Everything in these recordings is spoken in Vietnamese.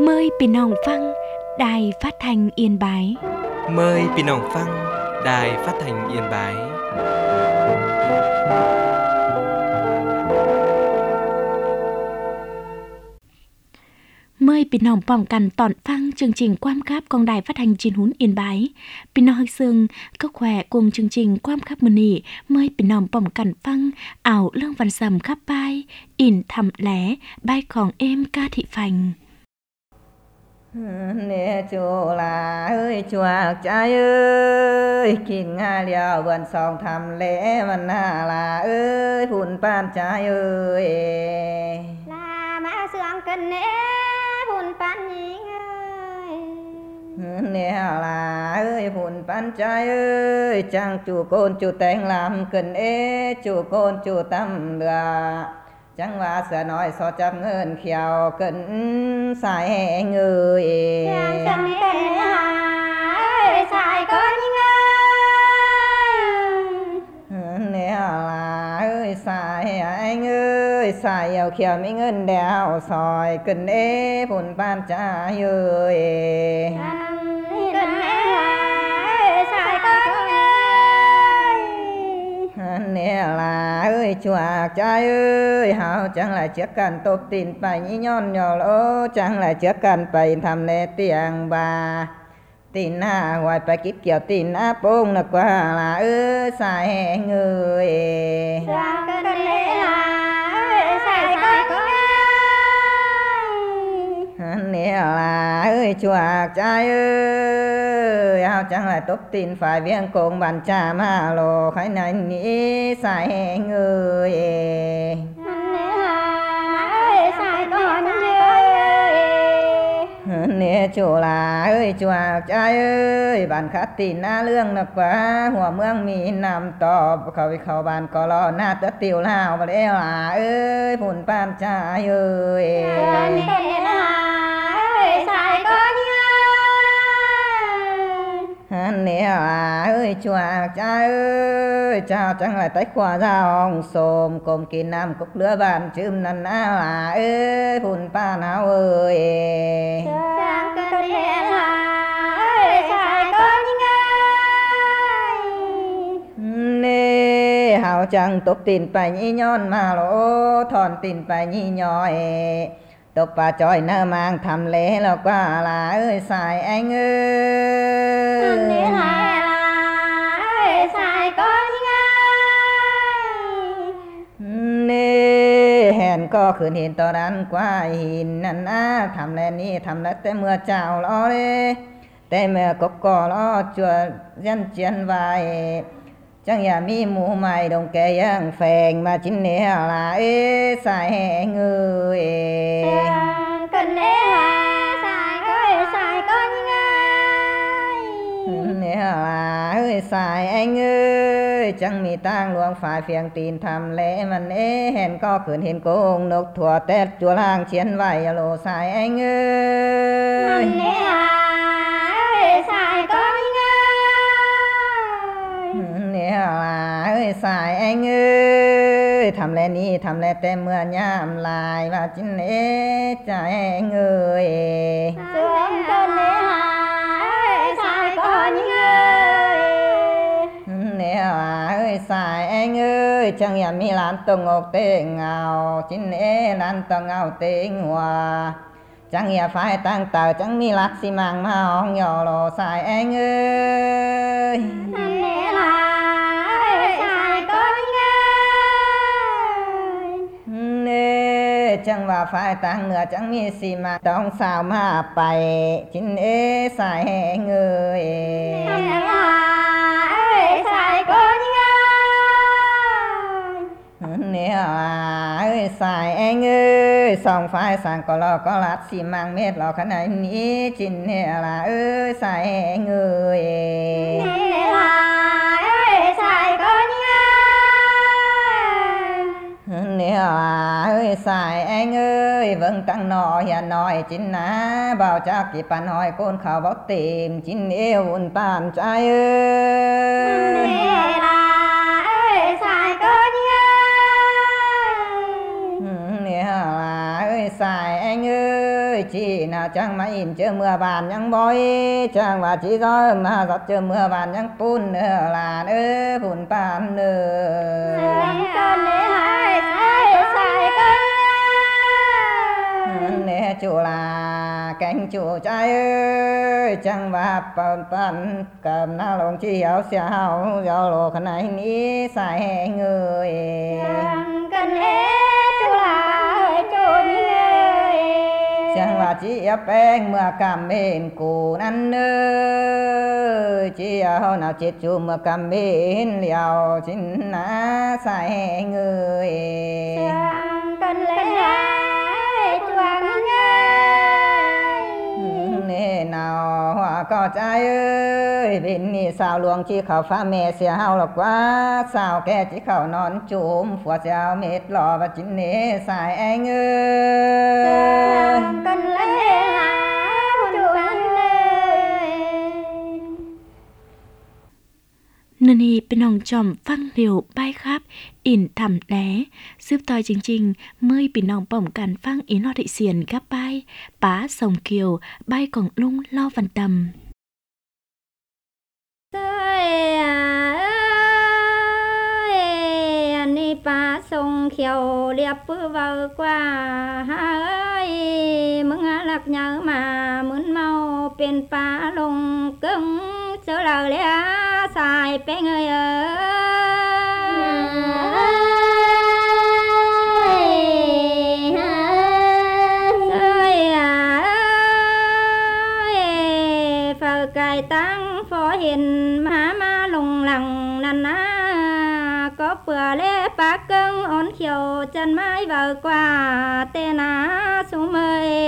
Mờiพี่น้องฟังđài phát thanh Yên Bái. Mời พี่น้องฟัง Đài Phát thanh Yên Bái. Mời พี่น้องป้องกันตอนฟังchương trình Quam Khắp con đài phát thanh Chín Hún Yên Bái. พี่น้องซึ่งก็แขวะcùng chương trình Quam Khắpมื้อนี้ mời พี่น้องป้องกันฟังเอาเรื่องวันสำคับไปอินทำแหลใบของเอ็มกาธิฟัง nè chùa là ơi chùa trai ơi kinh nga liao vườn song thầm lễ văn là ơi phun pan trai ơi là má sương kinh nè phun pan nhing ơi nè là ơi phun pan trai ơi chàng chủ côn chủ tên làm kinh ê chủ côn chủ tâm lừa chẳngว่าเสือน้อยสอจับเงินเขียวเกินสายเงย chẳng cần hả xài có những nè là ơi xài anh ơi xài eo khiêu mi งินđeo sỏi cần ê phun pan cha ơi nè là ơi chùa trai ơi hào chẳng lại chiếc cần tốt tin phải nhí nhon nhỏ lỗ chẳng lại chiếc cần phải thầm nè tiếng bà tin à hoài phải kiếp kiểu tin à bông là qua là ơi xài người chẳng cần lẽ là xài có nè là ơi chùa trai ơi hào chẳng lại tốt tin phải viên cùng bàn trà mà lô khai này nghĩ xài người nè chủ là ơi chùa trai ơi bàn khát tin na lương nặc quáหัวเมืองมีนำตอบเขาบานก็รอหน้าตะติวลาวบ่ได้ล่ะเอ้ยผุนปานจ้าเอ้ยnè là ơi chùa cha ơi cha chẳng lại tách quả ra hồng xồm cùng kỳ nam cúc lửa bàn chüm năn á là ơi phun pa nào ơi chẳng cần lẽ là xài có những nè hào chẳng tốt tin phải nhí nhon mà lỗ thòn tin phải nhí nhoi tục bà tròi nơ mang thầm lễ là qua là ơi xài anh ơi xài có những nè hẹn có khuyến hiện tỏ đàn qua hình năn á thầm lễ ní thầm lễ tế mưa chào lo đê tế mưa cốc cò lo chùa dân chiến vai chẳng nhà mi mũ mày đồng kê yang phèn mà chính nè là ê xài người cần lẽ xài có những nè là ơi xài anh ơi chẳng mi tang luồng phải phiền tin thầm lễ mà ê hẹn có khuyến hiện cùng nộp thua tết chùa làng chiến vầy lô xài anh ơi xài có những nè là ơi xài anh ơi thầm lẽ ní thầm lẽ tem mưa nhám lại và chính lễ trai anh ơi sương cần lẽ xài có những nè là ơi xài anh ơi chẳng nhà mi lan tông ngọc tê ngào chính lễ lan tông ngào tê hòa chẳng nhà phải tăng tờ chẳng mi lát xi măng mà hong nhỏ lò xài anh ơi chẳngว่าฝ่ายต่างเหนือจังมีสีมาต้องสาวมาไปจินเอสายแหงเอ่ย xài có những nè ơi xài anh ơi song phải sang có lo có lát xi măng mét lo khả này ní chín nè là ơi xài anh ơi xài có những nè ơi xài anh ơi vâng tăng nọ hiện nói chín ná bảo cha kịp bàn hỏi côn khảo bóc tìm chín yêu un bàn trai ơi xài có những nè ơi xài anh ơi ơi chỉ nào chẳng mà in chưa mưa bàn nhang bói chẳng và chỉ gió mà giọt chưa mưa bàn nhang phun nữa là nữa phun pan nữa cơn để hai sai cơn nè chủ là cánh chủ trai ơi chẳng và pan cầm na lồng chi áo xào gió lô khăn này ní sai người cơn để chủ là chủ chẳng và chỉ beng mưa cầm bên cù năn ơi chỉ áo nào chết chú mưa cầm bên liều chính ná sai người cơn lệ nè nào hoa có trai ơi bên ni sao luồng chỉ khẩu pha mẹ xào là quá sao kẻ chỉ khẩu non chùm phùa xào mệt lò và chính nè sai anh ơi cơn lệ chủ anh ơi นันนีเป็นน้องจอมฟังเร็วไปครับอินทำแหนสืบต่อจริงๆเมื่อเป็นน้องป้อมกันฟังอินอดิเซียนกับไปป้าส่งเกียวใบของลุงเล่าวันดำนี่ป้าส่งเขียวเรียบปื้อเบากว่าเฮ้ยมึงหลักเยอะมามึนเมาเป็นป้าลงกึ่งเจอเราเลยสายไปเงยcài tăng phó hiện mà lùng lằng năn ná có bữa lễ bá cưng ổn khiều chân mái vợ qua tê ná xuống mơi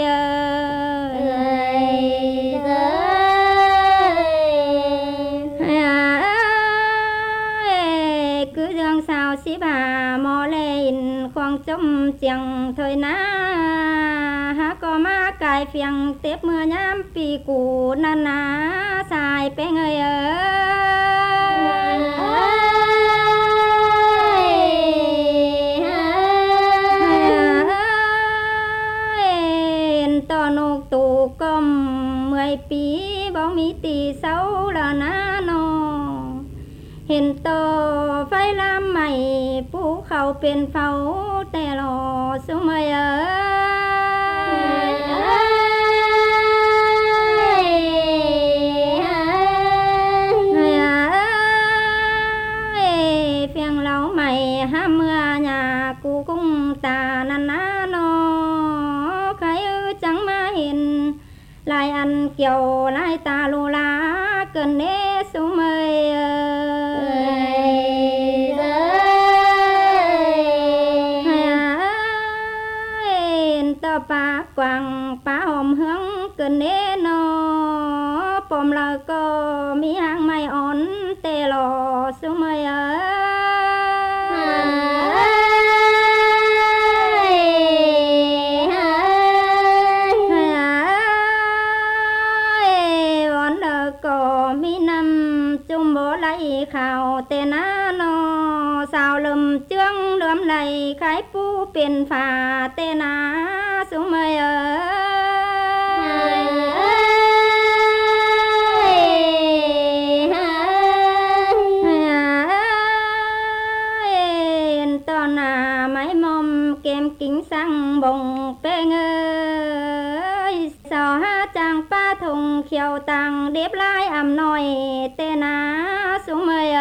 cứ dương sao xí bà mò lên khoang chấm chẳng thời ná há có má cài phiền tiếp mưa nhám pi cụ năn ná xài pe người to nô tù công 10 ปีบ่มีตีเศร้าละนะนอเห็นโตไฟลามใหม่ปูเขาเป็นเฝ้าแต่รอสุเมยเพียงเราใหม่ห้ามเมื่อหยากูกุ้งตานันนะนอใครจังมาเห็นลายอันเกี่ยวลายตาลูลาเกินเนสุเมยป้ากวางป้าหอมเฮืองเกินเนนอปอมเราก็มีหางไม่อ่อนเตลอสุเมยวันเลิกก็มีน้ำจุ่มโบไหลข่าวเตนานอสาวลมเจืองเหลื่อมไหลขายปูเป็นฝาเตนาสุเมยตอนหน้าไม้มอมเกมกิ้งสั่งบงเป้งสาวหาจางป้าทงเขียวตังเด็บลายอ่ำหน่อยเตนาสุเมย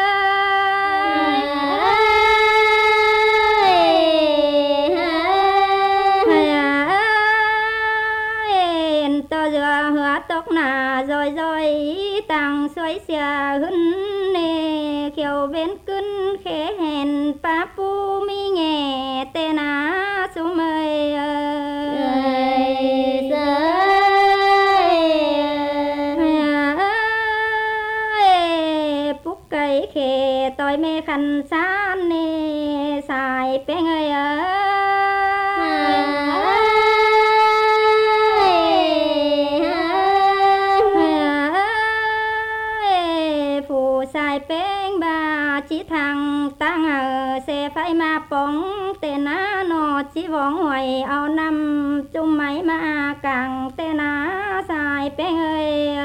ตกหน้าจอยต่างสวยเสียหึนเนเขียวเว้นขึ้นเขเห็นป้าปูมีแง่เตนาสุเมยปุกไก่เขต่อยเมขันซานเนสายเป้งสายเป้งบาจิทางตั้งเสฟ phải mà bóng tên á nó chỉ vòng hoài ao năm chung máy mà càng tên á xài bé ơi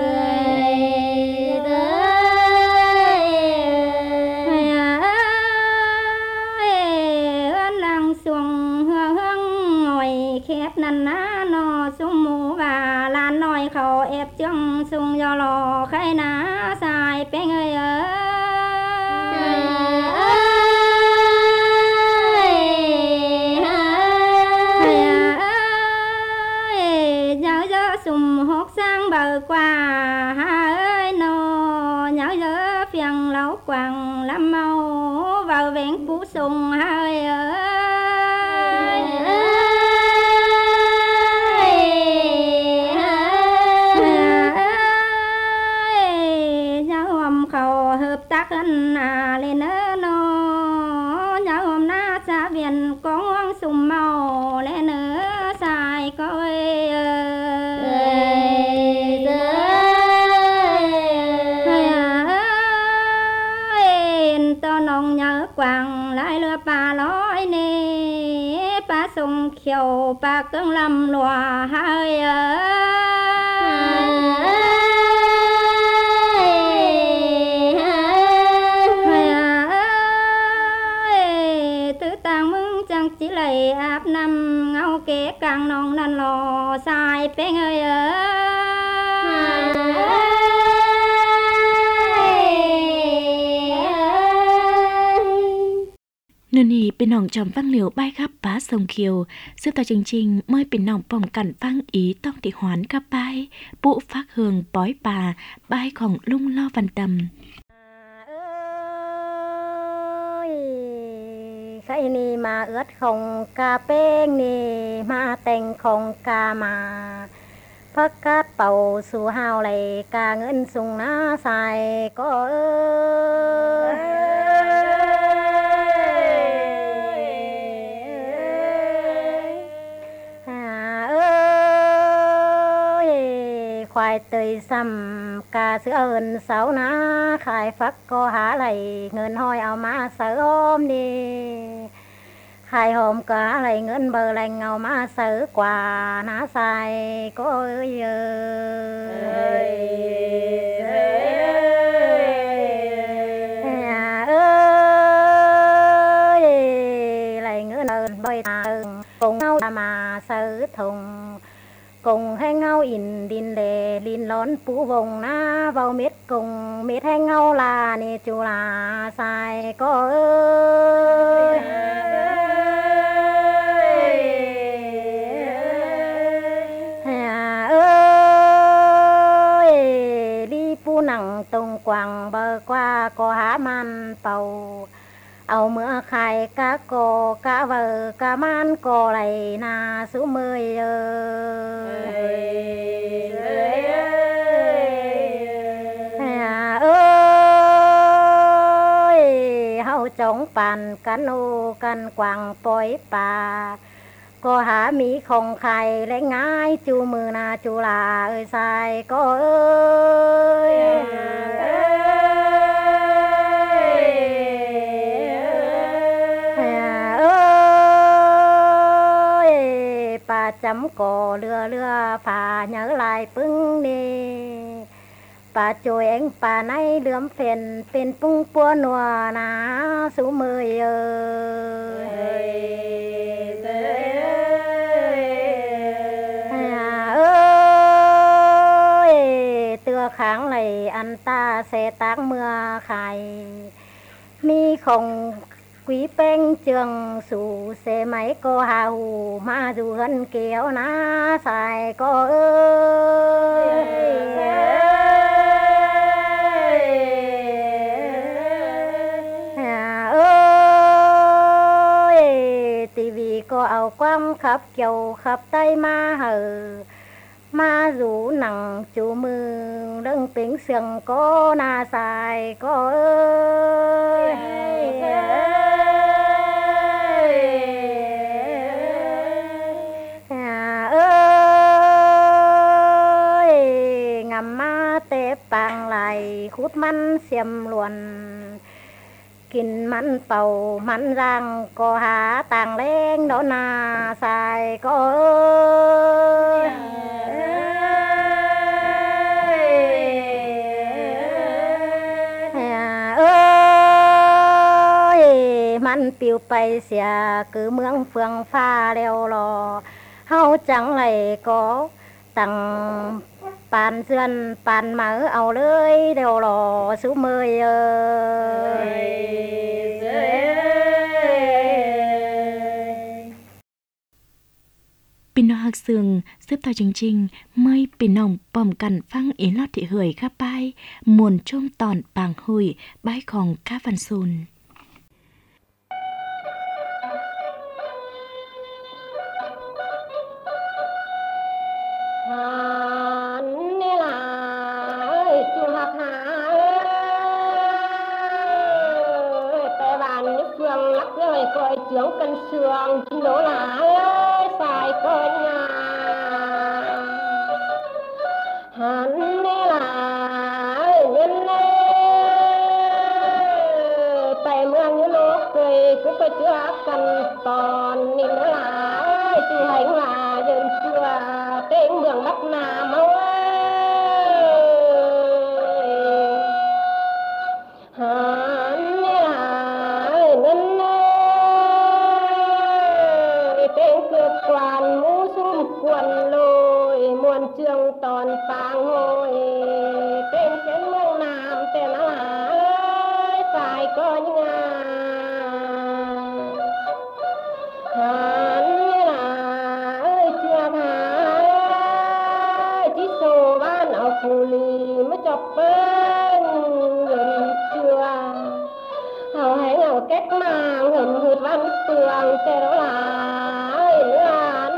lăng xuồng hương ngồi khép năn á nó xuống mũ và lan nói khẩu ép chương xuống do lò khai ná xài bé ơi hốt sang bờ qua ơi nô nhớ nhớ phiền lâu quàng lắm mau vào vẹn cú sùng ơi nhớ hôm khẩu hợp tác anh lên nô nhớ hôm na xa viện con sùng màu lên xài coi quàng lại lừa bà lối nè bà sông khiêu bà cưng lâm lùa hơi tứ tàng mừng chẳng chỉ lấy áp năm ngâu kế càng nông năn lò sai bé ơi Nên hi bên nòng tròm vang liều bay khắp bá sông Kiều, giúp tàu chương trình mời bên nòng bồng cẩn vang ý tông thị hoán khắp bay, bụ phát hương bói bà, bayของlung lo văn tầm. Cái ni mà ướt không cà beng ni mà tên không cà mà phát cát bầu su hào lại cà ngân sung ná xài có khoai tươi xăm cà sữa ơn sáu ná khai phát có há lại ngân hoi ao má sợ ôm đi khai hôm cả lại ngân bờ lành ao má sợ quà ná sai có ơi lại ngân ơn bơi cùng nhau mà sợ thùng cùng hay ngao in đin đề đin lón phú vùng na vào miết cùng miết hay ngao là nè chú là sai có ơi ơi đi pu nặng tung quàng bờ qua có há man tàu ao mưa khai cá cô cá vợ cá man cô lại na số 10 ơi hậu chống bàn cano can quàng bói bà cô há mỹ không khai lấy ngái chú mưa na chú là ơi sai cô ơi bà chấm cổ lừa phà nhớ lại pưng đi bà chồi anh bà nay lướm phèn phèn pung pua nùa ná số 10 ơi tưa kháng này anh ta sẽ tác mưa khai mi không quý beng trường sủ xe máy cô hà hù mà dù hân kéo ná xài cô ơi ơi tivi cô áo quam khắp kiều khắp tay ma hờ ma dù nặng chú mừng đừng tính sương cô na xài cô ơi ngắm ma tê bàng lại khút măn xiêm luồn กินมันเป่ามันรังก็หาต่างแรงโดนาใส่ก็มันปิวไปเสียคือเมืองเฟืองฟ้าแล้วรอเฮาจังไหลก็ตั้งปานเสื่อนปานหมาเอาเลยเดี๋ยวรอสู้เมยปินหักซึงซึบต่อจริงๆไม่ปินน้องป้อมกันฟังเอ็นลอดที่เหยข้าไปมวนช่วงตอนปางหุยบ้ายของข้าฟันซุนนี่ล่ะจุหักหาแต่บ้านนี้เฟืองรักเลยคอยเจียงกันเสืองจินโดหลาสายก้อยงาหันนี่ล่ะเงินแต่เมืองยุโรปเคยก็ไปเจอกันตอนนี้ล่ะจุให้ล่ะเดินเชื่อเต็งเมืองบักนามาหันนี่ล่ะเงินเต็งเกือบกวนหมูซุ่มกวนลอยมวนเจืองตอนปางโหยเต็งเส้นเมืองน้ำแต่ละหาสายก็ยังงาหันนี่ล่ะเชื่อหาที่โซบ้านเอาคูลีมาจบเปิ้นเงินเชื่อเอาให้เงาแก๊กมาเหินหืดวันเปลืองแต่ละหลายหลาน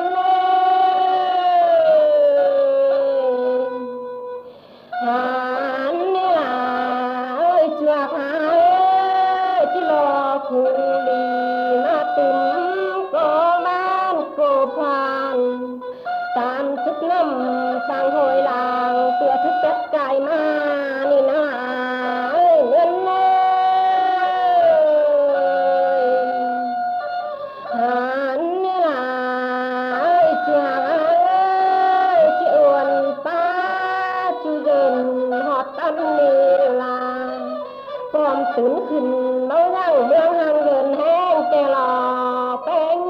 หันนี่ล่ะเชื่อหาที่รอคูลีมาตึมก็บ้านก็พานตามทุกน้ำสร้างหอยลางเพื่อทุกเป็ดไก่มานี่นะเงินหันนี่ล่ะจ้าจีอวนป้าจูเดินหอดตันนี่ล่ะพร้อมตื่นขึ้นเมาย่างเมืองห่างเดินแห้งแกหล่อแป้ง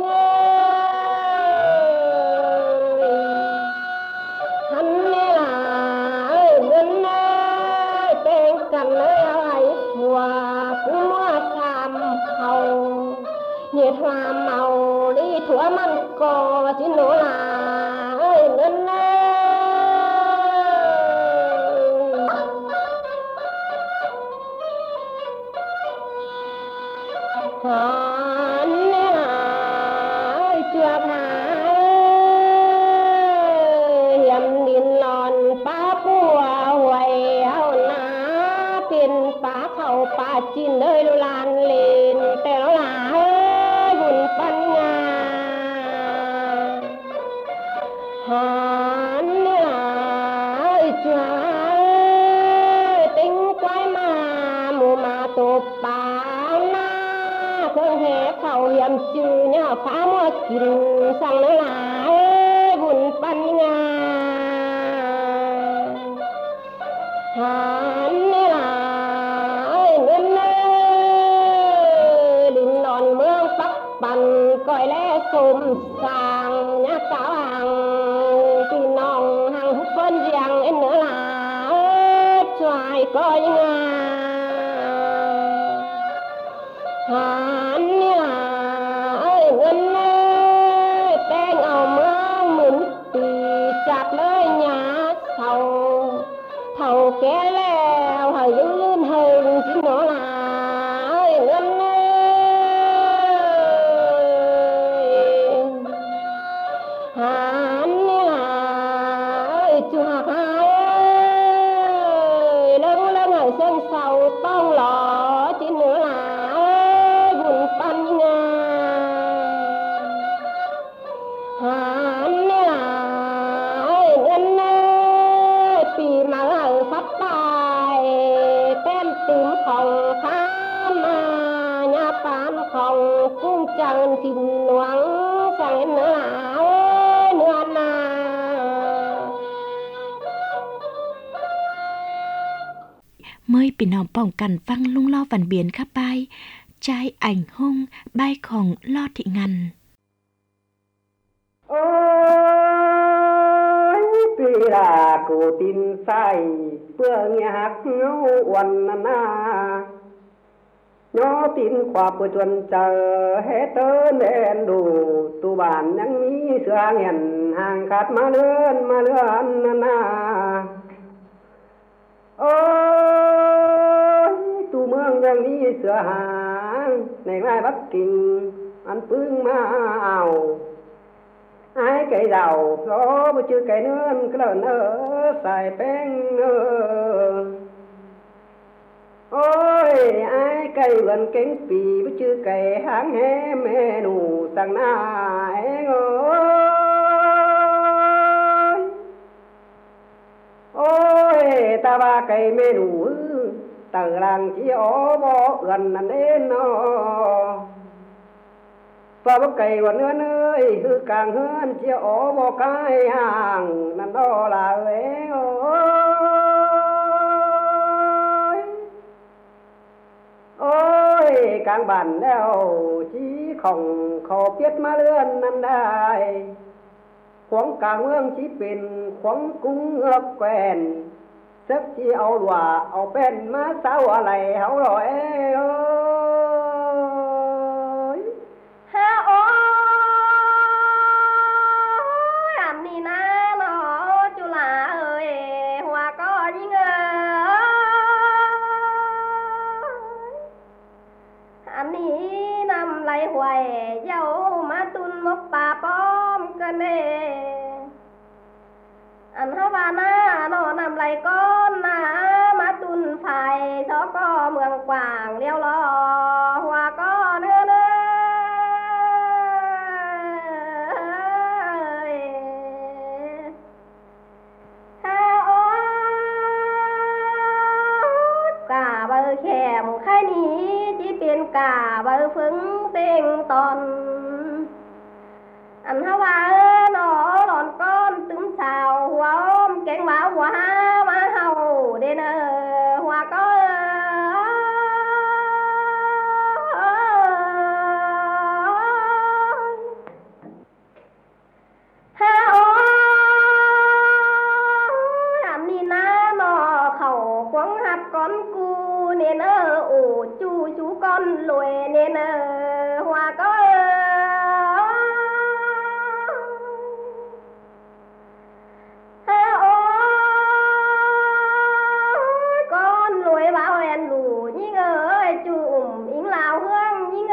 หันนี่ล่ะเงินแป้งกันเลยเอาไอ้ผัวกูมัวทำเขาเหยียดความเมาลีถั่วมันก็จิโนล่ะเงินหันนี่ล่ะเชื่อผาเหี่ยมดินนอนป้าปัวหวยเอาหนาเป็นป้าเขาป้าจินเลยลุลานเลนแต่ละหลาบุญปัญญาหันนี่ล่ะเชื่อติ้งไว้มาหมู่มาตบป่าเครื่องแห่เขาเยี่ยมจือเนี่ยฟ้ามัวกินสั่งเลยล่ะบุญปัญญาหันนี่ล่ะเงินดินนอนเมืองปักปันก้อยและสมสางยักษ์สาวหางพี่น้องหังเพิ่นยังเอ็นเนื้อล่ะช่วยก้อยงาหันนี่ล่ะเงินแป้งเอาเมืองหมุนตีจับเลยหยาเท่าแก่แล้วให้ยืนให้สิโนล่ะเงินหันนี่ล่ะจุหักหายเลิงให้เส cũng chẳng xin loáng chẳng là ơi nữa nào เมื่อพี่น้องป้องกันฟังลุงล่อวันเบียนข้าไปใจảnh hung bayของลอดthị ngăn ôi tuy là cụ tin sai bữa nhạc ngấu uẩn na nhó tin khoa bữa chuồn chờ hết tớ nên đủ tu bản nhắn mi xưa nghẹn hàng khát mà lươn na ôi tu mương nhắn mi xưa hàng này mai Bắc Kinh ăn phương ma ảo ai cây đầu gió bữa chưa cây nương cái lợn xài beng ôi ai cây gần cánh pì bữa chưa cây háng hé mẹ nụ sang nai ôi ta ba cây mẹ nụ từ làng chỉ ó bó gần đến nó và bốc cây của nữa ơi hư càng hơn chia ổ bò cái hàng nằm đó là lễ ôi càng bản đeo chỉ không khó biết má lươn nằm đây khoáng càng ương chỉเป็นkhoáng cung ước quen sắp chỉ ao đùa ao bên má saoอะไรhảo rồi hoài dâu má tun mốc bà bom cơ nè anh hả bà na nó nằm lại con na má tun phải gió có mường quảng liêu lo hoa có nữa nữa cả bờ khèm khai ní chỉ biển cả bờ phứng tiếng tòn anh hả bà nó lòn con tướng xào hoa ôm kén má hầu đến hoa có con cu nên ổ chú con lùi nên hoa có con lùi bảo hẹn đủ nhưng ơi chùm yến lào hương nhưng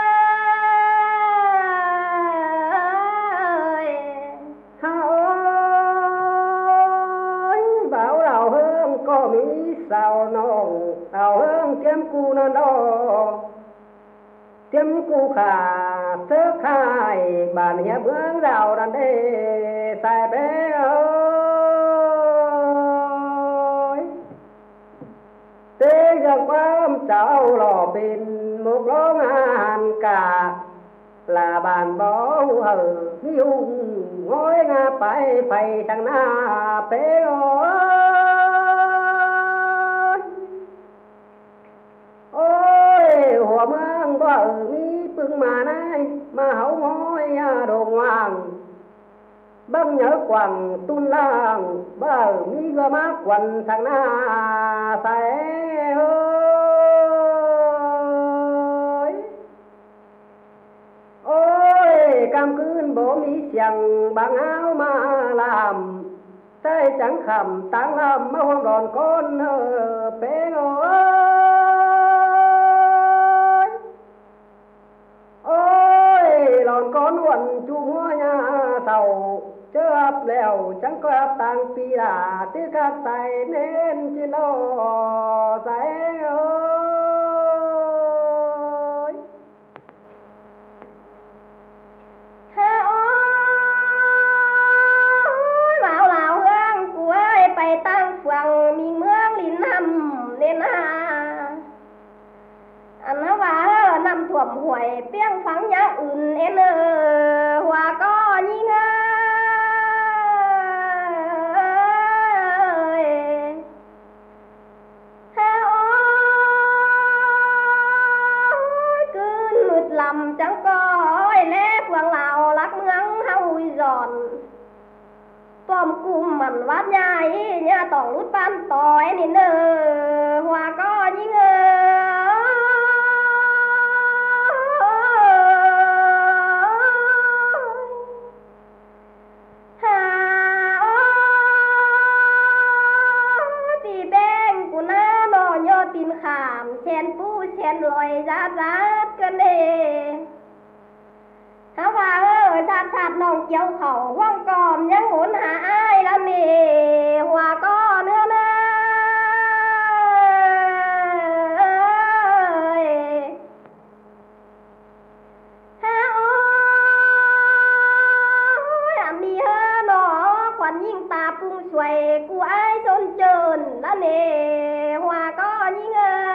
ơi bảo lào hương có mỹ sao nông lào hương tiêm cu nó đo tiêm cu khả sơ khai bàn nhà bướng rào đàn đê xài bé ơi thế gần quám cháu lò bên một ló ngàn cả là bàn bó hờ yêu ngói ngà phải phải thằng na bé ôi hòa mang bờ mi bưng mà nay mà hậu ngói đồ ngoan băng nhớ quằn tun lang bờ mi gơ má quằn thằng na phải ôi cam cươn bố mi xiang bằng áo mà làm tay chẳng khẩm táng lâm mà hoang đòn con bé ôi lòn con uẩn chu hoa nhà sầu chớ áp lèo chẳng có áp tàng pi là tiếc các tay nên trên đó say ơi bảo lào hương của ơi bày tăng phường mình mương lín nằm nên anh nó bà nằm thuẩm huệ piêng phăng nóng nhá en hoa có nhí làm chẳng có lẽ phượng lào lắc mương hau giòn tôm cung mặn vát nhai nhà tỏng lút ban tỏi nên hoa có những thì bên của nó nhô tìm khảm chen pu chen lòi rát rát cơn đề háo hoa ơi sát sát nòng chiếu khẩu hoang còm nhắn muốn hạ ai là mì hoa có nữa nè làm đi hơ nó khoản nhìn ta phung xoay của ai xôn trơn là nè hoa có những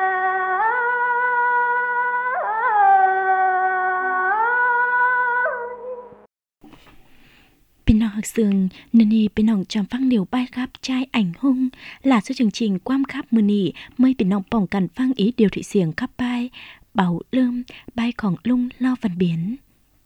Bên nọ sương nên đi bên nòng tròn phăng điều bay khắp trai ảnh hung là số chương trình quam khắp mưa nỉ mây bên nòng bỏng cằn phăng ý điều thị xiềng khắp bay bảo lơm bay còn lung lo văn biến.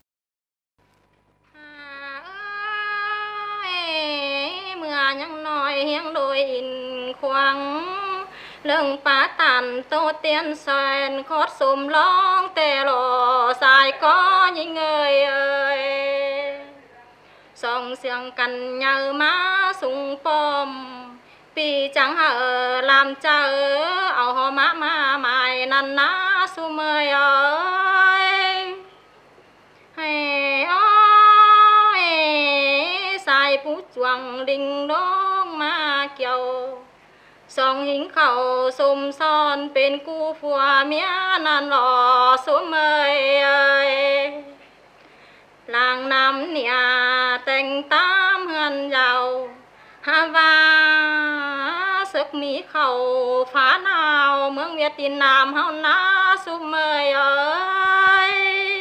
Mưa nhăng nói hieng đôi in khoang lưng phá tàn tô tiên xoèn khót xùm long tè lò dài có những người ơi song xiang cằn nhờ má sung pom vì chẳng hở làm chờ ảo ho má má mài năn ná su mơi ơi hay ơi sai phú chuang đình đong ma kiều song hình khẩu xùm son bên cu phùa mía năn lò su mơi ơi làng nam nia tình tam hân giàu ha va sức mỹ khẩu phá nào mương việt tin nam hao ná su mời ơi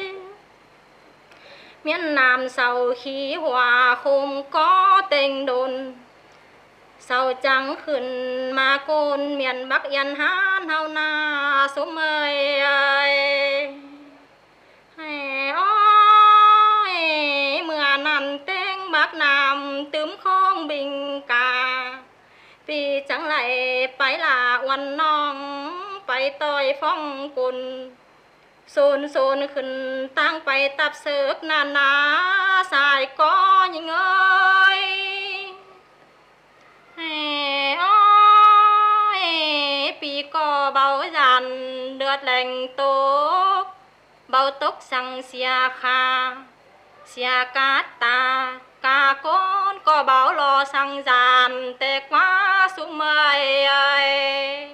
miền nam sau khi hòa không có tình đồn sau trắng khẩn mà côn miền bắc yên hán hao na su mời ơi nằm tên bác nam tướm không bình cả vì chẳng lại phải là oan non phải tôi phong cồn xôn xôn khẩn tăng phải tập sức nàn ná xài có những ơi ôi vì có bao dàn được lành tốt bao tốc sang xia kha xia cát ta ca con có bảo lo sang giàn tê quá xuống mây ơi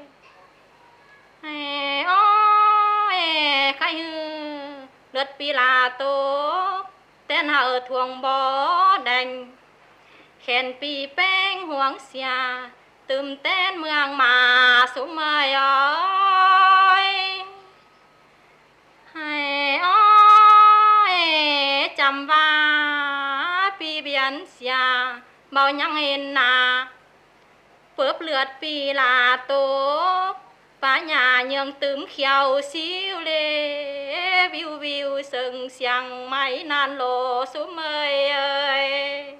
ôi khai hư đất pi là tốt tên hở thuồng bó đành khen pi beng huống xia tùm tên mương mà xuống mây ơi chăm va pi biển xia bao nhang hình na phớp lượt pi là tốt phá nhà nhường tướm khéo xíu lê viu viu sừng xiang máy nan lô xuống mây ơi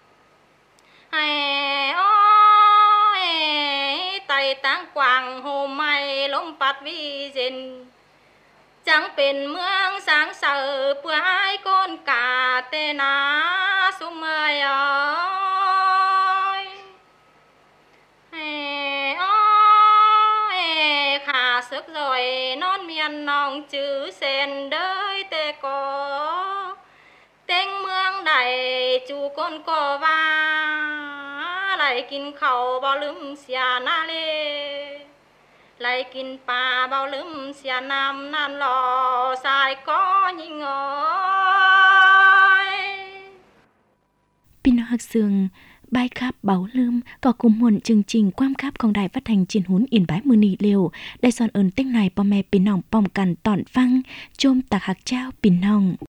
ôi tay táng quàng hồ mây lông phát vi dình chẳngเป็นเมืองsáng sở bữa ai con cả tê ná xuống mây ơi ôi khả sức rồi non miền nòng chữ sen đới tê có tên mương đầy chú con có va lại kín khẩu bao lưng xia na lê lại kín pa bao lưng xia nam nan lò sai có những ơi Pin hạc sương bài khắp báo lươm có cùng một chương trình quam khắpของđài phát thanh trên hún Yên Báiมือนีเร็วได้สอนเอินเต้งนายพ่อแม่พี่น้องป้อมกันตอนฟังโจมตักหักเจ้าพี่น้อง